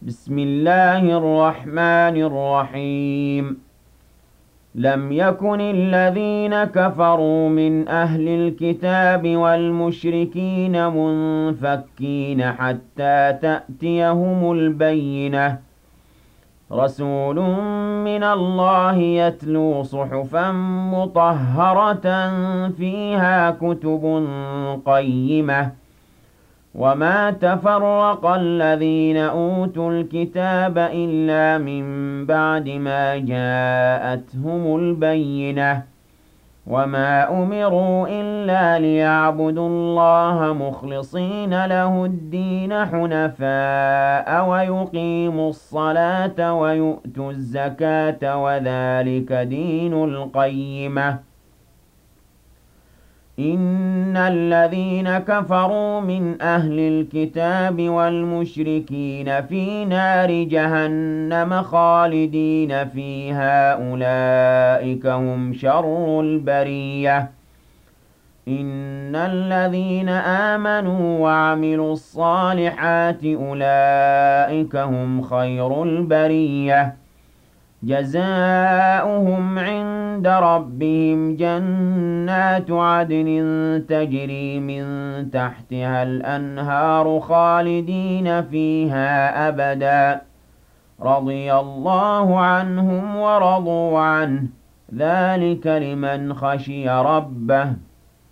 بسم الله الرحمن الرحيم. لم يكن الذين كفروا من أهل الكتاب والمشركين منفكين حتى تأتيهم البينة. رسول من الله يتلو صحفا مطهرة فيها كتب قيمة. وما تفرق الذين أوتوا الكتاب إلا من بعد ما جاءتهم البينة. وما أمروا إلا ليعبدوا الله مخلصين له الدين حنفاء ويقيموا الصلاة ويؤتوا الزكاة وذلك دين القيمة. إن الذين كفروا من أهل الكتاب والمشركين في نار جهنم خالدين فيها أولئك هم شر البرية. إن الذين آمنوا وعملوا الصالحات أولئك هم خير البرية. جزاؤهم عند ربهم جنات عدن تجري من تحتها الأنهار خالدين فيها أبدا. رضي الله عنهم ورضوا عنه ذلك لمن خشي ربه.